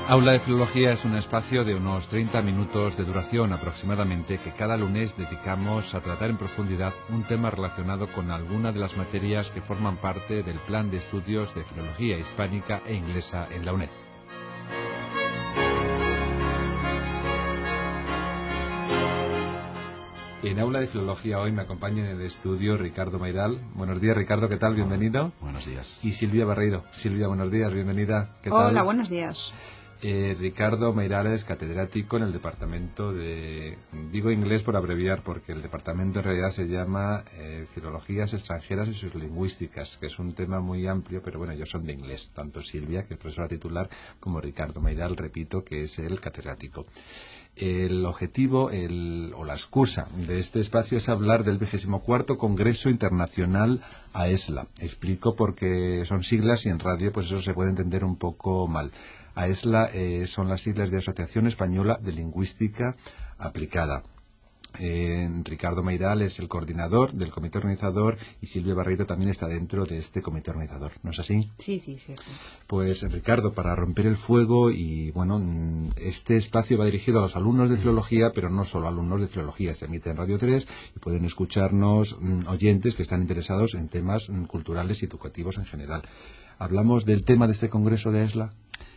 Aula de Filología es un espacio de unos 30 minutos de duración aproximadamente que cada lunes dedicamos a tratar en profundidad un tema relacionado con alguna de las materias que forman parte del plan de estudios de Filología Hispánica e Inglesa en la UNED. En Aula de Filología hoy me acompaña en el estudio Ricardo Mayral. Buenos días, Ricardo, ¿qué tal? Bienvenido. Buenos días. Y Silvia Barreiro. Silvia, buenos días, bienvenida. ¿Qué tal? Hola, buenos días. Ricardo Mayral es catedrático en el departamento de... Digo inglés por abreviar, porque el departamento en realidad se llama Filologías extranjeras y sus lingüísticas, que es un tema muy amplio, pero bueno, ellos son de inglés. Tanto Silvia, que es profesora titular, como Ricardo Mayral, repito, que es el catedrático. El objetivo o la excusa de este espacio es hablar del 24º Congreso Internacional AESLA. Explico porque son siglas y en radio pues eso se puede entender un poco mal. AESLA son las siglas de Asociación Española de Lingüística Aplicada. Ricardo Mayral es el coordinador del comité organizador y Silvia Barreiro también está dentro de este comité organizador, ¿no es así? Sí, cierto. Pues Ricardo, para romper el fuego y bueno, este espacio va dirigido a los alumnos de filología, pero no solo alumnos de filología, se emite en Radio 3 y pueden escucharnos oyentes que están interesados en temas culturales y educativos en general. ¿Hablamos del tema de este congreso de AESLA?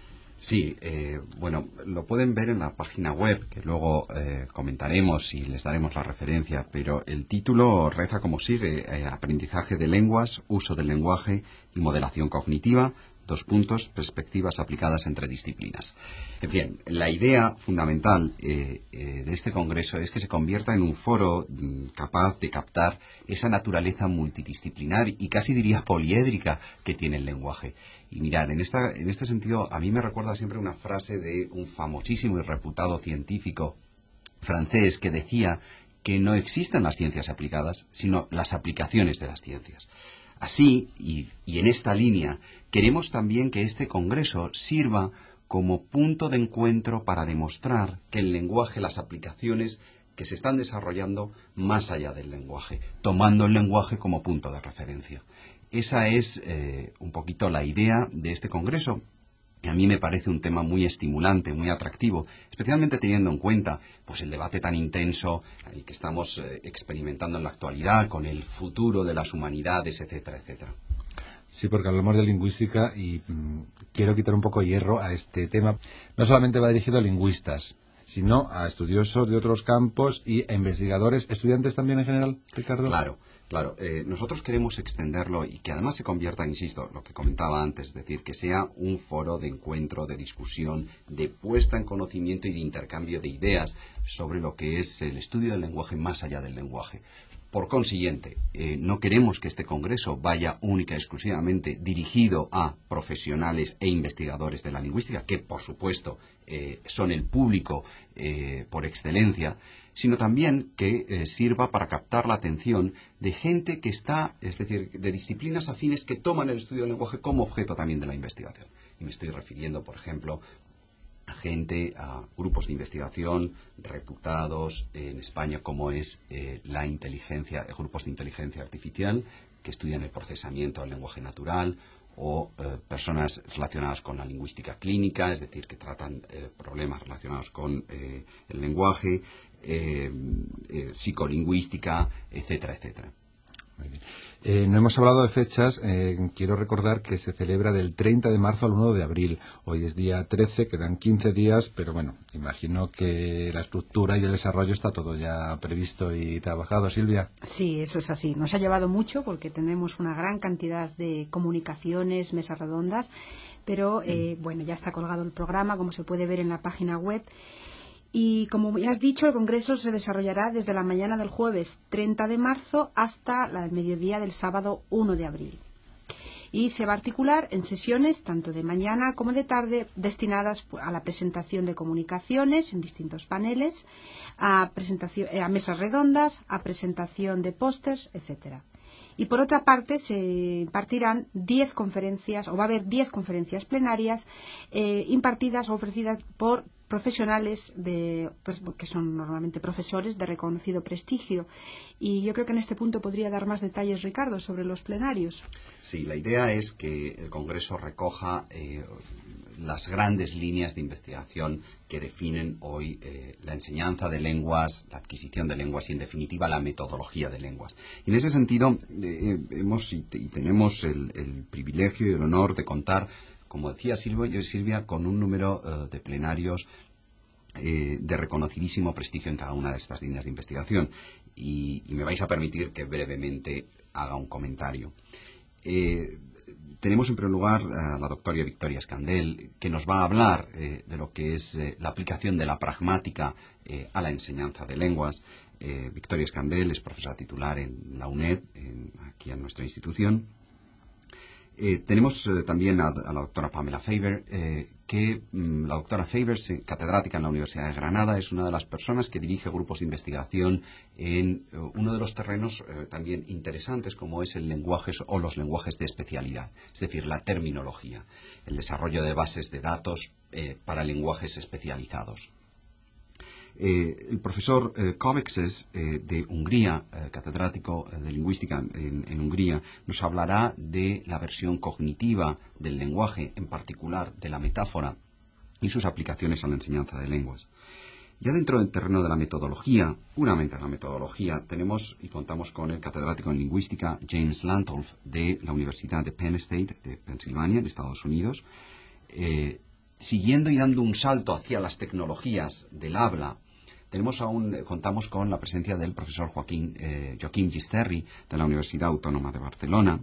Sí, bueno, lo pueden ver en la página web, que luego comentaremos y les daremos la referencia, pero el título reza como sigue: aprendizaje de lenguas, uso del lenguaje y modelación cognitiva, perspectivas aplicadas entre disciplinas. En fin, la idea fundamental de este congreso es que se convierta en un foro capaz de captar esa naturaleza multidisciplinar y casi diría poliédrica que tiene el lenguaje. Y mirad, en este sentido, a mí me recuerda siempre una frase de un famosísimo y reputado científico francés que decía que no existen las ciencias aplicadas, sino las aplicaciones de las ciencias. Así, y en esta línea, queremos también que este congreso sirva como punto de encuentro para demostrar que el lenguaje, las aplicaciones que se están desarrollando más allá del lenguaje, tomando el lenguaje como punto de referencia. Esa es un poquito la idea de este congreso. Y a mí me parece un tema muy estimulante, muy atractivo, especialmente teniendo en cuenta pues el debate tan intenso el que estamos experimentando en la actualidad con el futuro de las humanidades, etcétera, etcétera. Sí, porque hablamos de lingüística y quiero quitar un poco hierro a este tema. No solamente va dirigido a lingüistas, sino a estudiosos de otros campos y a investigadores, estudiantes también en general, Ricardo. Claro, nosotros queremos extenderlo y que además se convierta, insisto, lo que comentaba antes, es decir, que sea un foro de encuentro, de discusión, de puesta en conocimiento y de intercambio de ideas sobre lo que es el estudio del lenguaje más allá del lenguaje. Por consiguiente, no queremos que este congreso vaya única y exclusivamente dirigido a profesionales e investigadores de la lingüística, que por supuesto son el público por excelencia, sino también que sirva para captar la atención de gente que está, es decir, de disciplinas afines que toman el estudio del lenguaje como objeto también de la investigación. Y me estoy refiriendo, por ejemplo, a grupos de investigación reputados en España como es grupos de inteligencia artificial que estudian el procesamiento del lenguaje natural o personas relacionadas con la lingüística clínica, es decir, que tratan problemas relacionados con el lenguaje, psicolingüística, etcétera, etcétera. Muy bien. No hemos hablado de fechas. Quiero recordar que se celebra del 30 de marzo al 1 de abril. Hoy es día 13, quedan 15 días, pero bueno, imagino que la estructura y el desarrollo está todo ya previsto y trabajado, Silvia. Sí, eso es así. Nos ha llevado mucho porque tenemos una gran cantidad de comunicaciones, mesas redondas, pero bueno, ya está colgado el programa, como se puede ver en la página web. Y como ya has dicho, el congreso se desarrollará desde la mañana del jueves 30 de marzo hasta el mediodía del sábado 1 de abril. Y se va a articular en sesiones tanto de mañana como de tarde destinadas a la presentación de comunicaciones en distintos paneles, a mesas redondas, a presentación de pósters, etcétera. Y por otra parte se impartirán 10 conferencias, o va a haber 10 conferencias plenarias impartidas o ofrecidas por profesionales que son normalmente profesores de reconocido prestigio. Y yo creo que en este punto podría dar más detalles Ricardo sobre los plenarios. Sí, la idea es que el Congreso recoja las grandes líneas de investigación que definen hoy la enseñanza de lenguas, la adquisición de lenguas y, en definitiva, la metodología de lenguas. Y en ese sentido, tenemos el privilegio y el honor de contar, como decía Silvia, con un número de plenarios de reconocidísimo prestigio en cada una de estas líneas de investigación. Y me vais a permitir que brevemente haga un comentario. Tenemos en primer lugar a la doctora Victoria Escandell, que nos va a hablar de lo que es la aplicación de la pragmática a la enseñanza de lenguas. Victoria Escandell es profesora titular en la UNED, aquí en nuestra institución. Tenemos también a la doctora Pamela Faber, que la doctora Faber, catedrática en la Universidad de Granada, es una de las personas que dirige grupos de investigación en uno de los terrenos también interesantes, como es el lenguaje o los lenguajes de especialidad, es decir, la terminología, el desarrollo de bases de datos para lenguajes especializados. El profesor Kovexes de Hungría, catedrático de lingüística en Hungría, nos hablará de la versión cognitiva del lenguaje, en particular de la metáfora y sus aplicaciones a la enseñanza de lenguas. Ya dentro del terreno de la metodología, puramente la metodología, tenemos y contamos con el catedrático en lingüística James Lantolf de la Universidad de Penn State de Pensilvania, en Estados Unidos. Siguiendo y dando un salto hacia las tecnologías del habla, contamos con la presencia del profesor Joaquín Gisterri de la Universidad Autónoma de Barcelona,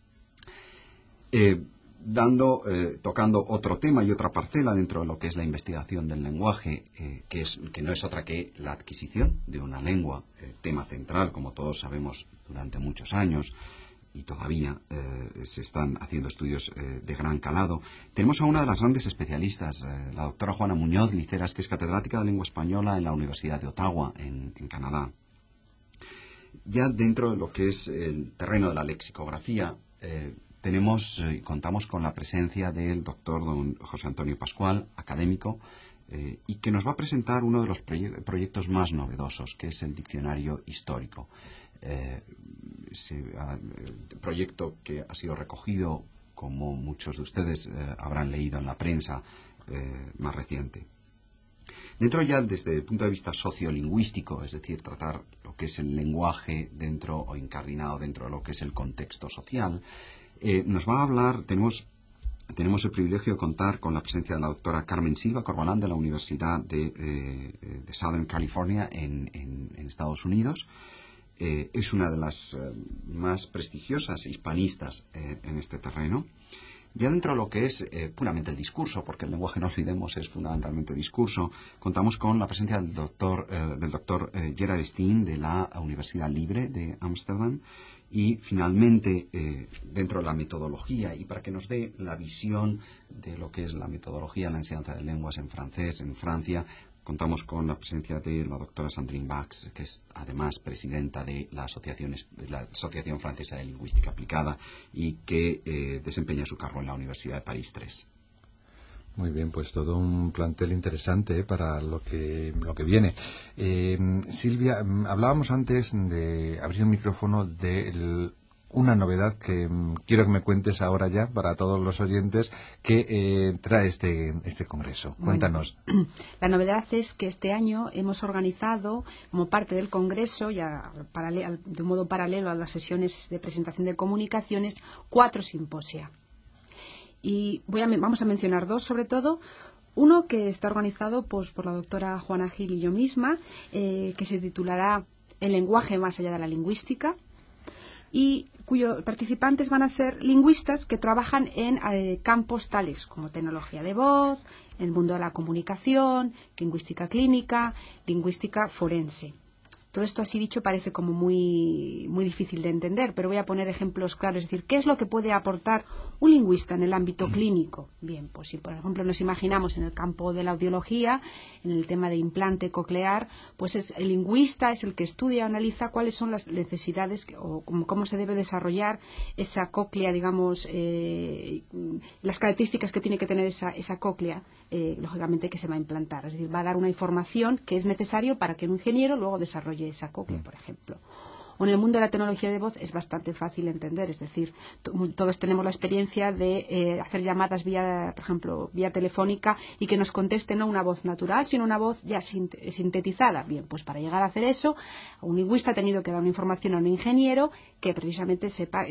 tocando otro tema y otra parcela dentro de lo que es la investigación del lenguaje, que no es otra que la adquisición de una lengua, tema central, como todos sabemos, durante muchos años, y todavía se están haciendo estudios de gran calado. Tenemos a una de las grandes especialistas, la doctora Juana Muñoz Liceras, que es catedrática de lengua española en la Universidad de Ottawa, en Canadá. Ya dentro de lo que es el terreno de la lexicografía, contamos con la presencia del doctor don José Antonio Pascual, académico, y que nos va a presentar uno de los proyectos más novedosos, que es el diccionario histórico. Proyecto que ha sido recogido, como muchos de ustedes habrán leído en la prensa más reciente. Dentro ya desde el punto de vista sociolingüístico, es decir, tratar lo que es el lenguaje dentro o incardinado dentro de lo que es el contexto social, nos va a hablar, tenemos el privilegio de contar con la presencia de la doctora Carmen Silva Corbalán de la Universidad de Southern California en Estados Unidos. Es una de las más prestigiosas hispanistas en este terreno. Ya dentro de lo que es puramente el discurso, porque el lenguaje, no olvidemos, es fundamentalmente discurso, contamos con la presencia del doctor Gerard Steen de la Universidad Libre de Ámsterdam. Y finalmente, dentro de la metodología, y para que nos dé la visión de lo que es la metodología en la enseñanza de lenguas en francés, en Francia, contamos con la presencia de la doctora Sandrine Bax, que es además presidenta de la Asociación Francesa de Lingüística Aplicada y que desempeña su cargo en la Universidad de París III. Muy bien, pues todo un plantel interesante para lo que viene. Silvia, hablábamos antes de abrir el micrófono de una novedad que quiero que me cuentes ahora ya para todos los oyentes que trae este congreso. Cuéntanos. Bueno, la novedad es que este año hemos organizado, como parte del congreso, ya de un modo paralelo a las sesiones de presentación de comunicaciones, 4 simposia. Y vamos a mencionar 2 sobre todo. Uno que está organizado por la doctora Juana Gil y yo misma, que se titulará El lenguaje más allá de la lingüística, y cuyos participantes van a ser lingüistas que trabajan en campos tales como tecnología de voz, el mundo de la comunicación, lingüística clínica, lingüística forense. Todo esto así dicho parece como muy, muy difícil de entender, pero voy a poner ejemplos claros. Es decir, ¿qué es lo que puede aportar un lingüista en el ámbito clínico? Bien, pues si por ejemplo nos imaginamos en el campo de la audiología, en el tema de implante coclear, pues el lingüista es el que estudia o analiza cuáles son las necesidades o cómo se debe desarrollar esa cóclea, digamos, las características que tiene que tener esa cóclea, lógicamente, que se va a implantar. Es decir, va a dar una información que es necesario para que un ingeniero luego desarrolle esa cóclea, por ejemplo. o en el mundo de la tecnología de voz es bastante fácil entender. Es decir, todos tenemos la experiencia de hacer llamadas vía, por ejemplo, vía telefónica y que nos conteste no una voz natural, sino una voz ya sintetizada. Bien, pues para llegar a hacer eso, un lingüista ha tenido que dar una información a un ingeniero que precisamente sepa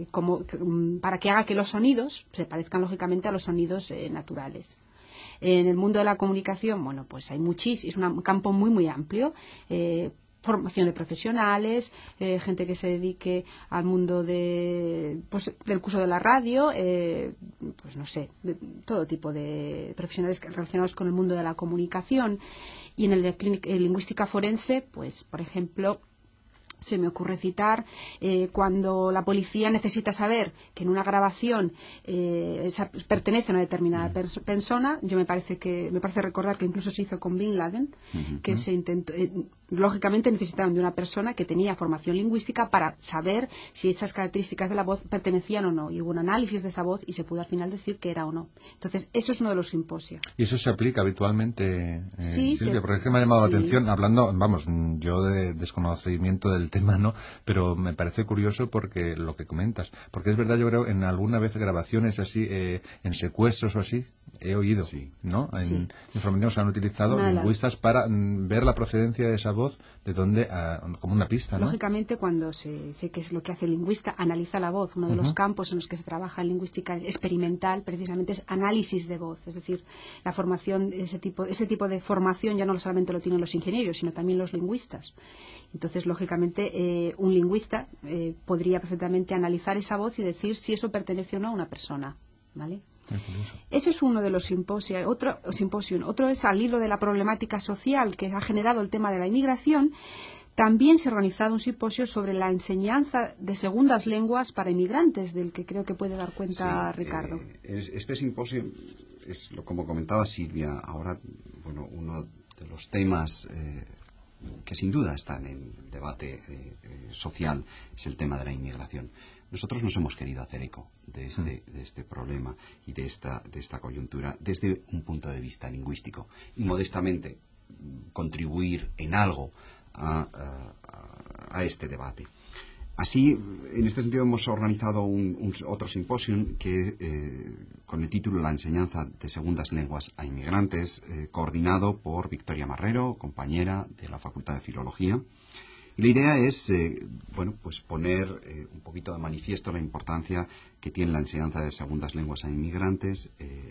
para que haga que los sonidos se parezcan lógicamente a los sonidos naturales. En el mundo de la comunicación, bueno, pues hay es un campo muy, muy amplio. Formación de profesionales, gente que se dedique al mundo del curso de la radio, pues no sé, todo tipo de profesionales relacionados con el mundo de la comunicación. Y en el de lingüística forense, pues, por ejemplo, se me ocurre citar cuando la policía necesita saber que en una grabación pertenece a una determinada persona. Me parece recordar que incluso se hizo con Bin Laden, que se intentó, lógicamente necesitaban de una persona que tenía formación lingüística para saber si esas características de la voz pertenecían o no, y hubo un análisis de esa voz y se pudo al final decir que era o no. Entonces eso es uno de los simposios. ¿Y eso se aplica habitualmente, sí, Silvia? Porque es que me ha llamado la atención, hablando, yo de desconocimiento del tema, ¿no? Pero me parece curioso porque lo que comentas, porque es verdad, yo creo, en alguna vez grabaciones así, en secuestros o así, he oído, ¿no? En información se han utilizado lingüistas para ver la procedencia de esa voz, de dónde, como una pista, ¿no? Lógicamente, cuando se dice que es lo que hace el lingüista, analiza la voz. Uno de los campos en los que se trabaja en lingüística experimental precisamente es análisis de voz, es decir, la formación, ese tipo de formación ya no solamente lo tienen los ingenieros, sino también los lingüistas. Entonces, lógicamente, un lingüista podría perfectamente analizar esa voz y decir si eso pertenece o no a una persona, ¿vale? Ese es uno de los simposios. Otro es, al hilo de la problemática social que ha generado el tema de la inmigración, también se ha organizado un simposio sobre la enseñanza de segundas lenguas para inmigrantes, del que creo que puede dar cuenta Ricardo. Este simposio es, como comentaba Silvia, ahora, bueno, uno de los temas que sin duda está en el debate social, es el tema de la inmigración. Nosotros nos hemos querido hacer eco de este problema y de esta coyuntura desde un punto de vista lingüístico y modestamente contribuir en algo a este debate. Así, en este sentido, hemos organizado otro simposio con el título La enseñanza de segundas lenguas a inmigrantes, coordinado por Victoria Marrero, compañera de la Facultad de Filología. Y la idea es pues poner un poquito de manifiesto la importancia que tiene la enseñanza de segundas lenguas a inmigrantes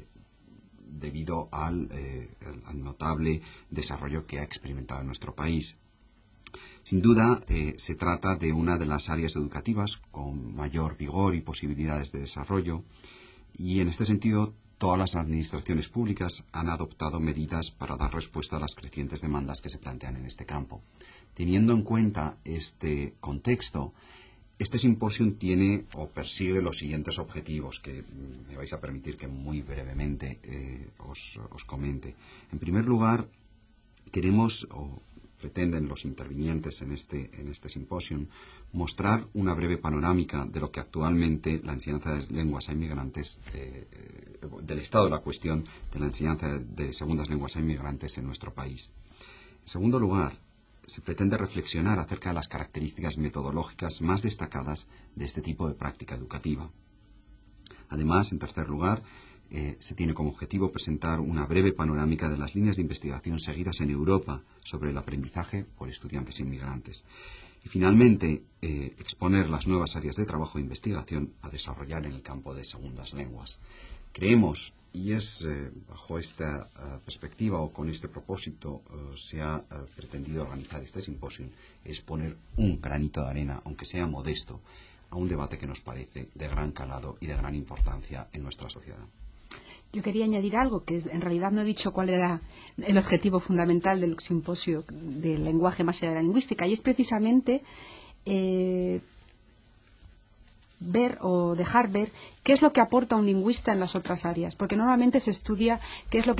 debido al notable desarrollo que ha experimentado en nuestro país. Sin duda, se trata de una de las áreas educativas con mayor vigor y posibilidades de desarrollo, y en este sentido todas las administraciones públicas han adoptado medidas para dar respuesta a las crecientes demandas que se plantean en este campo. Teniendo en cuenta este contexto, este simposio tiene o persigue los siguientes objetivos que me vais a permitir que muy brevemente os comente. En primer lugar, queremos pretenden los intervinientes en este simposio mostrar una breve panorámica de lo que actualmente la enseñanza de lenguas a inmigrantes, del estado de la cuestión de la enseñanza de segundas lenguas a inmigrantes en nuestro país. En segundo lugar, se pretende reflexionar acerca de las características metodológicas más destacadas de este tipo de práctica educativa. Además, en tercer lugar, se tiene como objetivo presentar una breve panorámica de las líneas de investigación seguidas en Europa sobre el aprendizaje por estudiantes inmigrantes. Y finalmente, exponer las nuevas áreas de trabajo e investigación a desarrollar en el campo de segundas lenguas. Creemos, y es bajo esta perspectiva o con este propósito se ha pretendido organizar este simposio, es poner un granito de arena, aunque sea modesto, a un debate que nos parece de gran calado y de gran importancia en nuestra sociedad. Yo quería añadir algo, que en realidad no he dicho cuál era el objetivo fundamental del simposio del lenguaje más allá de la lingüística, y es precisamente ver o dejar ver qué es lo que aporta un lingüista en las otras áreas, porque normalmente se estudia qué es lo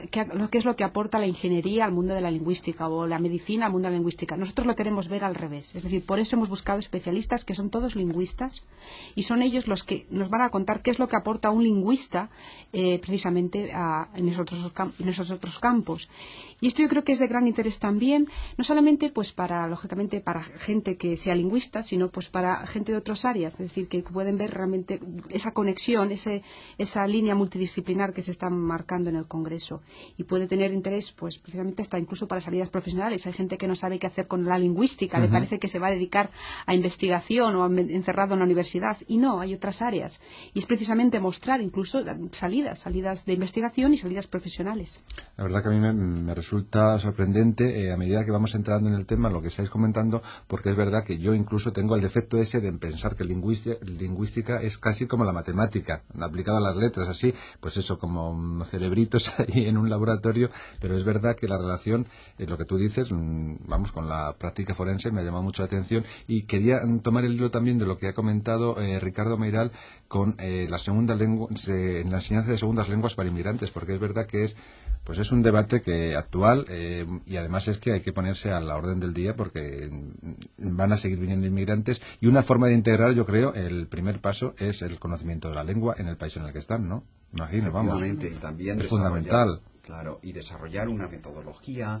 que aporta la ingeniería al mundo de la lingüística o la medicina al mundo de la lingüística. Nosotros lo queremos ver al revés, es decir, por eso hemos buscado especialistas que son todos lingüistas y son ellos los que nos van a contar qué es lo que aporta un lingüista precisamente en esos otros campos. Y esto yo creo que es de gran interés también, no solamente pues lógicamente para gente que sea lingüista, sino pues para gente de otras áreas, es decir, que pueden ver realmente esa conexión, esa línea multidisciplinar que se está marcando en el Congreso, y puede tener interés pues precisamente hasta incluso para salidas profesionales. Hay gente que no sabe qué hacer con la lingüística, le parece que se va a dedicar a investigación o encerrado en la universidad, y no, hay otras áreas, y es precisamente mostrar incluso salidas de investigación y salidas profesionales. La verdad que a mí me resulta sorprendente a medida que vamos entrando en el tema lo que estáis comentando, porque es verdad que yo incluso tengo el defecto ese de pensar que lingüística es casi como la matemática, aplicado a las letras, así, pues eso, como cerebritos ahí en un laboratorio, pero es verdad que la relación, lo que tú dices, vamos, con la práctica forense me ha llamado mucho la atención, y quería tomar el hilo también de lo que ha comentado Ricardo Meiral con la segunda lengua, en la enseñanza de segundas lenguas para inmigrantes, porque es verdad que es un debate que actual, y además es que hay que ponerse a la orden del día porque van a seguir viniendo inmigrantes, y una forma de integrar, yo creo, el primer paso es el conocimiento de la lengua en el país en el que están, ¿no? Imagino, vamos. Y también es fundamental. Claro, y desarrollar una metodología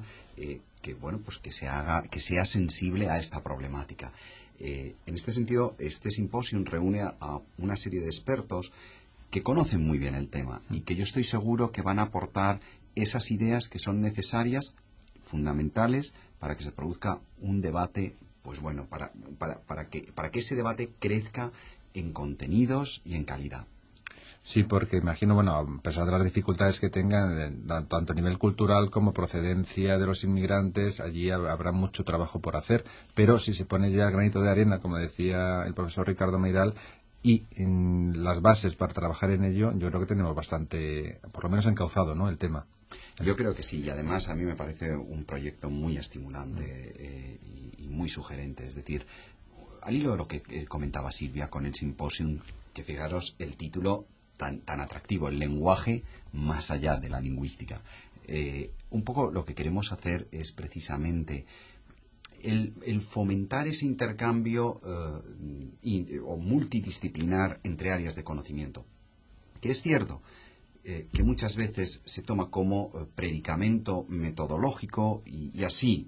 que sea sensible a esta problemática. En este sentido, este simposio reúne a una serie de expertos que conocen muy bien el tema y que yo estoy seguro que van a aportar esas ideas que son necesarias, fundamentales, para que se produzca un debate, pues bueno, para que ese debate crezca en contenidos y en calidad. Sí, porque imagino, bueno, a pesar de las dificultades que tengan, tanto a nivel cultural como procedencia de los inmigrantes, allí habrá mucho trabajo por hacer, pero si se pone ya granito de arena, como decía el profesor Ricardo Meiral, y en las bases para trabajar en ello, yo creo que tenemos bastante, por lo menos encauzado, ¿no?, el tema. Yo creo que sí, y además a mí me parece un proyecto muy estimulante y muy sugerente. Es decir, al hilo de lo que comentaba Silvia con el simposium, que fijaros el título tan atractivo, el lenguaje más allá de la lingüística. Un poco lo que queremos hacer es precisamente el fomentar ese intercambio o multidisciplinar entre áreas de conocimiento, que es cierto que muchas veces se toma como predicamento metodológico y así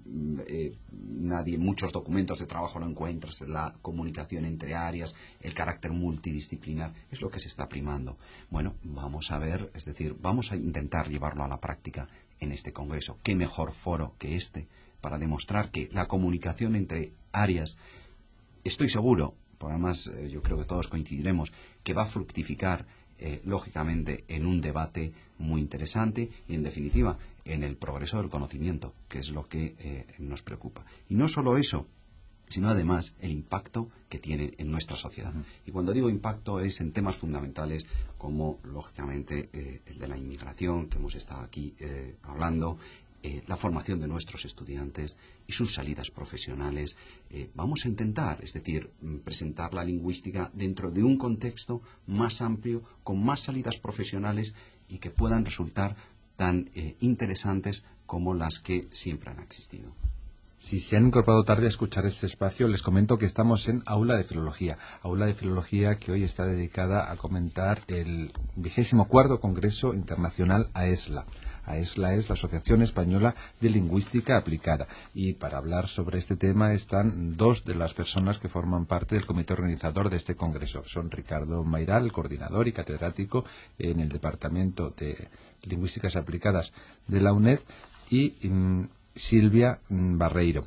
muchos documentos de trabajo no encuentras, la comunicación entre áreas, el carácter multidisciplinar, es lo que se está primando. Bueno, vamos a ver, es decir, vamos a intentar llevarlo a la práctica en este congreso. ¿Qué mejor foro que este para demostrar que la comunicación entre áreas, estoy seguro, por además yo creo que todos coincidiremos, que va a fructificar lógicamente en un debate muy interesante y en definitiva en el progreso del conocimiento, que es lo que nos preocupa. Y no solo eso, sino además el impacto que tiene en nuestra sociedad. Y cuando digo impacto es en temas fundamentales como lógicamente el de la inmigración, que hemos estado aquí hablando, la formación de nuestros estudiantes y sus salidas profesionales. Vamos a intentar, es decir, presentar la lingüística dentro de un contexto más amplio, con más salidas profesionales y que puedan resultar tan interesantes como las que siempre han existido. Si se han incorporado tarde a escuchar este espacio, les comento que estamos en Aula de Filología que hoy está dedicada a comentar el 24º Congreso Internacional AESLA. AESLA es la Asociación Española de Lingüística Aplicada, y para hablar sobre este tema están dos de las personas que forman parte del comité organizador de este congreso. Son Ricardo Meiral, el coordinador y catedrático en el Departamento de Lingüísticas Aplicadas de la UNED, y Silvia Barreiro.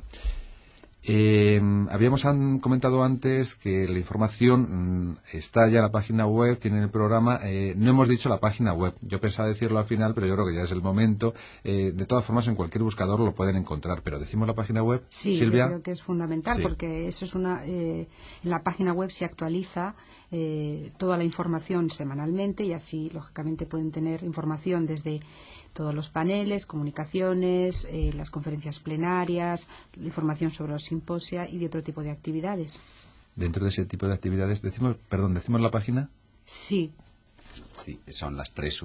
Habíamos comentado antes que la información está ya en la página web, tienen el programa. No hemos dicho la página web. Yo pensaba decirlo al final, pero yo creo que ya es el momento. De todas formas, en cualquier buscador lo pueden encontrar. Pero decimos la página web, sí, Silvia. Yo creo que es fundamental, sí, porque eso es en la página web se actualiza toda la información semanalmente, y así, lógicamente, pueden tener información desde todos los paneles, comunicaciones, las conferencias plenarias, la información sobre los simposia y de otro tipo de actividades. dentro de ese tipo de actividades. Decimos la página. Sí. Sí, son las 3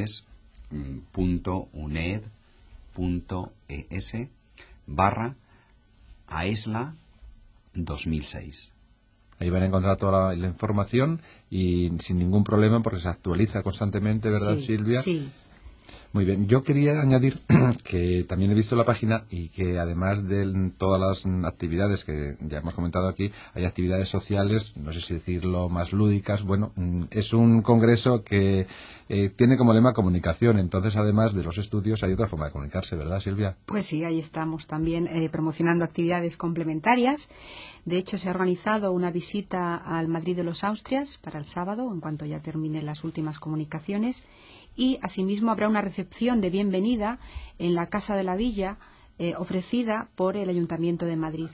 www.uned.es/AESLA 2006. Ahí van a encontrar toda la información y sin ningún problema porque se actualiza constantemente, ¿verdad, Sí, Silvia? Sí. Muy bien. Yo quería añadir que también he visto la página y que además de todas las actividades que ya hemos comentado aquí, hay actividades sociales, no sé si decirlo más lúdicas. Bueno, es un congreso que tiene como lema comunicación. Entonces, además de los estudios, hay otra forma de comunicarse, ¿verdad, Silvia? Pues sí, ahí estamos también promocionando actividades complementarias. De hecho, se ha organizado una visita al Madrid de los Austrias para el sábado, en cuanto ya terminen las últimas comunicaciones. Y asimismo habrá una recepción de bienvenida en la Casa de la Villa ofrecida por el Ayuntamiento de Madrid.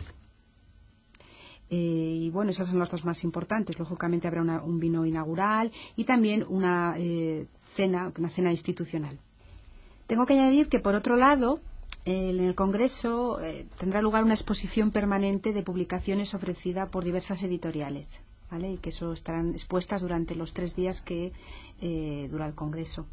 Y bueno, esas son las dos más importantes. Lógicamente habrá un vino inaugural y también una cena institucional. Tengo que añadir que, por otro lado, en el Congreso tendrá lugar una exposición permanente de publicaciones ofrecida por diversas editoriales, ¿vale? Y que eso estarán expuestas durante los 3 días que dura el Congreso.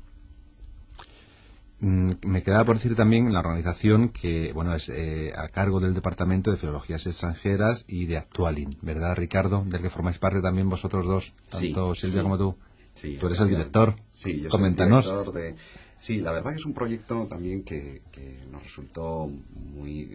Me quedaba por decir también la organización que, bueno, es a cargo del Departamento de Filologías Extranjeras y de Actualin, ¿verdad, Ricardo? Del que formáis parte también vosotros dos, tanto Sí, Silvia como tú. Sí, Tú eres el director. Sí, yo Coméntanos. soy el director de... Sí, la verdad que es un proyecto también que nos resultó muy,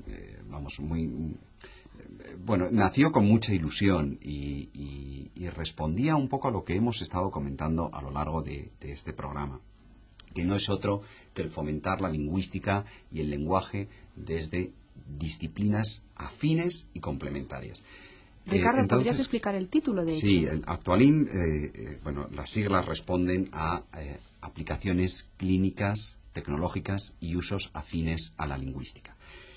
bueno, nació con mucha ilusión y respondía un poco a lo que hemos estado comentando a lo largo de este programa, que no es otro que el fomentar la lingüística y el lenguaje desde disciplinas afines y complementarias. Ricardo, ¿podrías explicar el título de Sí, hecho? el Actualin, las siglas responden a aplicaciones clínicas, tecnológicas y usos afines a la lingüística.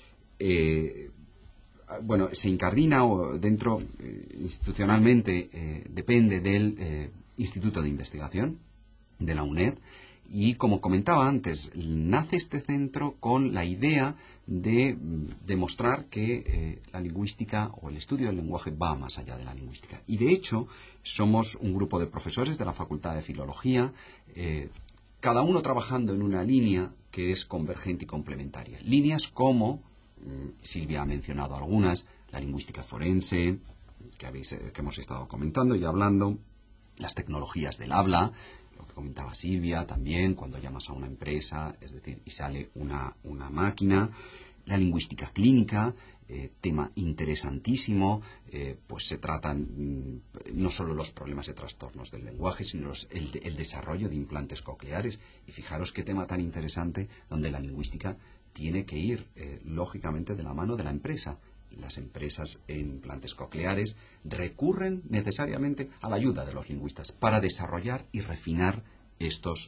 Se incardina dentro, institucionalmente, depende del Instituto de Investigación de la UNED. Y como comentaba antes, nace este centro con la idea de demostrar que la lingüística o el estudio del lenguaje va más allá de la lingüística. Y de hecho, somos un grupo de profesores de la Facultad de Filología, cada uno trabajando en una línea que es convergente y complementaria. Líneas como, Silvia ha mencionado algunas, la lingüística forense, que hemos estado comentando y hablando, las tecnologías del habla, lo que comentaba Silvia también, cuando llamas a una empresa, es decir, y sale una máquina, la lingüística clínica, tema interesantísimo, pues se tratan no solo los problemas de trastornos del lenguaje, sino el desarrollo de implantes cocleares. Y fijaros qué tema tan interesante, donde la lingüística tiene que ir, lógicamente, de la mano de la empresa. Las empresas en implantes cocleares recurren necesariamente a la ayuda de los lingüistas para desarrollar y refinar estos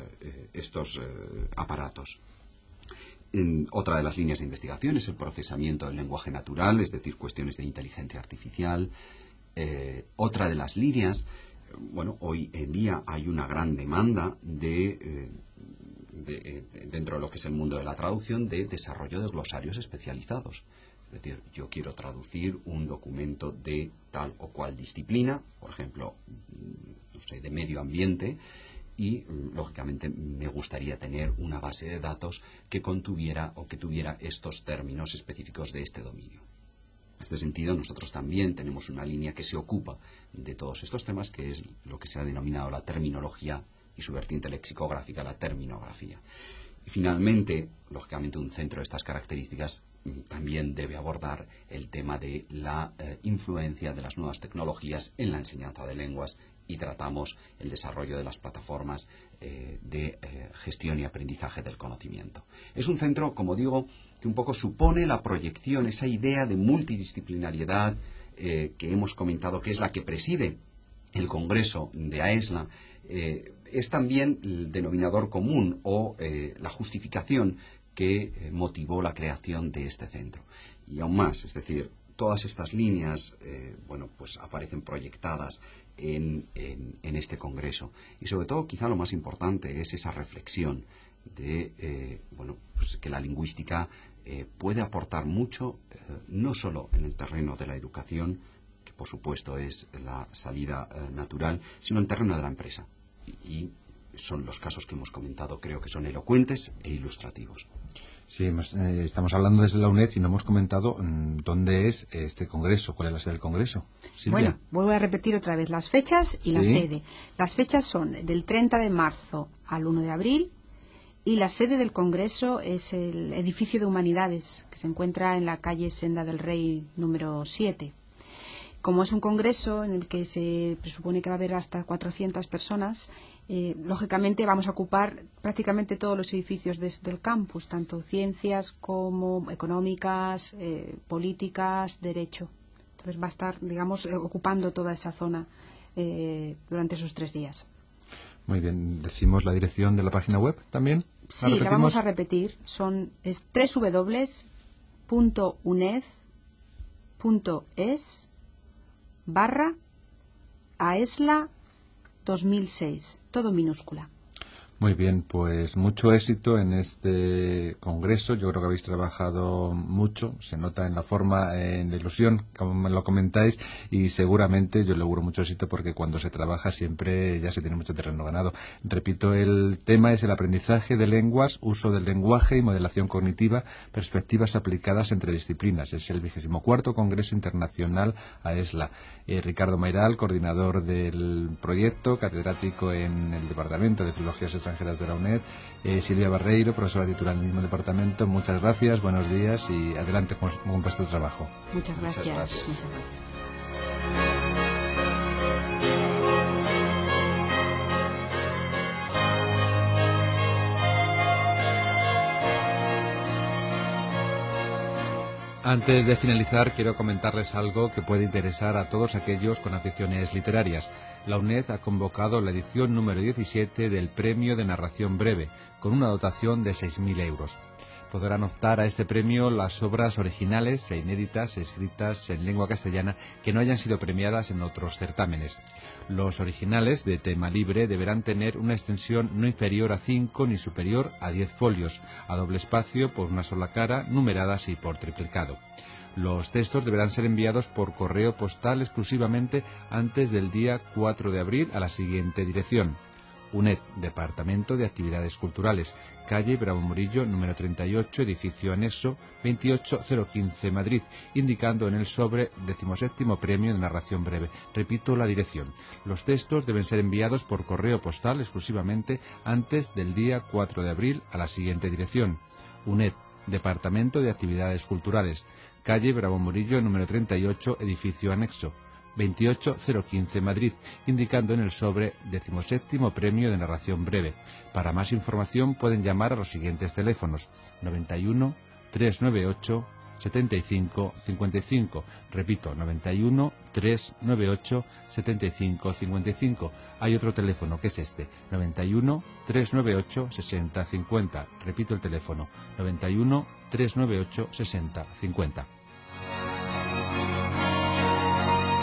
aparatos. Otra de las líneas de investigación es el procesamiento del lenguaje natural, es decir, cuestiones de inteligencia artificial. Otra de las líneas, hoy en día hay una gran demanda dentro de lo que es el mundo de la traducción, de desarrollo de glosarios especializados. Es decir, yo quiero traducir un documento de tal o cual disciplina, por ejemplo, de medio ambiente, y lógicamente me gustaría tener una base de datos que contuviera o que tuviera estos términos específicos de este dominio. En este sentido, nosotros también tenemos una línea que se ocupa de todos estos temas, que es lo que se ha denominado la terminología y su vertiente lexicográfica, la terminografía. Y finalmente, lógicamente, un centro de estas características también debe abordar el tema de la influencia de las nuevas tecnologías en la enseñanza de lenguas, y tratamos el desarrollo de las plataformas de gestión y aprendizaje del conocimiento. Es un centro, como digo, que un poco supone la proyección, esa idea de multidisciplinariedad que hemos comentado, que es la que preside el Congreso de AESLA. Es también el denominador común o la justificación que motivó la creación de este centro. Y aún más, es decir, todas estas líneas pues aparecen proyectadas en este congreso. Y sobre todo, quizá lo más importante es esa reflexión de pues que la lingüística puede aportar mucho, no solo en el terreno de la educación, que por supuesto es la salida natural, sino el terreno de la empresa. Y son los casos que hemos comentado, creo que son elocuentes e ilustrativos. Sí, estamos hablando desde la UNED y no hemos comentado dónde es este congreso, cuál es la sede del congreso. Silvia. Bueno, vuelvo a repetir otra vez las fechas y la sede. Las fechas son del 30 de marzo al 1 de abril y la sede del congreso es el Edificio de Humanidades, que se encuentra en la calle Senda del Rey número 7. Como es un congreso en el que se presupone que va a haber hasta 400 personas, lógicamente vamos a ocupar prácticamente todos los edificios del campus, tanto ciencias como económicas, políticas, derecho. Entonces va a estar, digamos, ocupando toda esa zona durante esos 3 días. Muy bien, decimos la dirección de la página web también. Sí, la vamos a repetir. Es www.uned.es/AESLA 2006, todo minúscula. Muy bien, pues mucho éxito en este congreso. Yo creo que habéis trabajado mucho, se nota en la forma, en la ilusión, como me lo comentáis, y seguramente yo le auguro mucho éxito porque cuando se trabaja siempre ya se tiene mucho terreno ganado. Repito, el tema es el aprendizaje de lenguas, uso del lenguaje y modelación cognitiva, perspectivas aplicadas entre disciplinas. Es el 24º Congreso Internacional AESLA. Ricardo Mayral, coordinador del proyecto, catedrático en el Departamento de Filologías Extranjeras de la UNED, Silvia Barreiro, profesora titular en el mismo departamento. Muchas gracias, buenos días y adelante con vuestro trabajo. Muchas gracias. Muchas gracias. Antes de finalizar, quiero comentarles algo que puede interesar a todos aquellos con aficiones literarias. La UNED ha convocado la edición número 17 del Premio de Narración Breve, con una dotación de 6.000 euros. Podrán optar a este premio las obras originales e inéditas escritas en lengua castellana que no hayan sido premiadas en otros certámenes. Los originales de tema libre deberán tener una extensión no inferior a 5 ni superior a 10 folios, a doble espacio por una sola cara, numeradas y por triplicado. Los textos deberán ser enviados por correo postal exclusivamente antes del día 4 de abril a la siguiente dirección: UNED, Departamento de Actividades Culturales, calle Bravo Murillo, número 38, edificio anexo, 28015, Madrid, indicando en el sobre 17º Premio de Narración Breve. Repito la dirección. Los textos deben ser enviados por correo postal exclusivamente antes del día 4 de abril a la siguiente dirección: UNED, Departamento de Actividades Culturales, calle Bravo Murillo, número 38, edificio anexo, 28015, Madrid, indicando en el sobre 17º Premio de Narración Breve. Para más información pueden llamar a los siguientes teléfonos: 91 398 75 55. Repito, 91 398 75 55. Hay otro teléfono que es este: 91 398 60 50. Repito el teléfono: 91 398 60 50.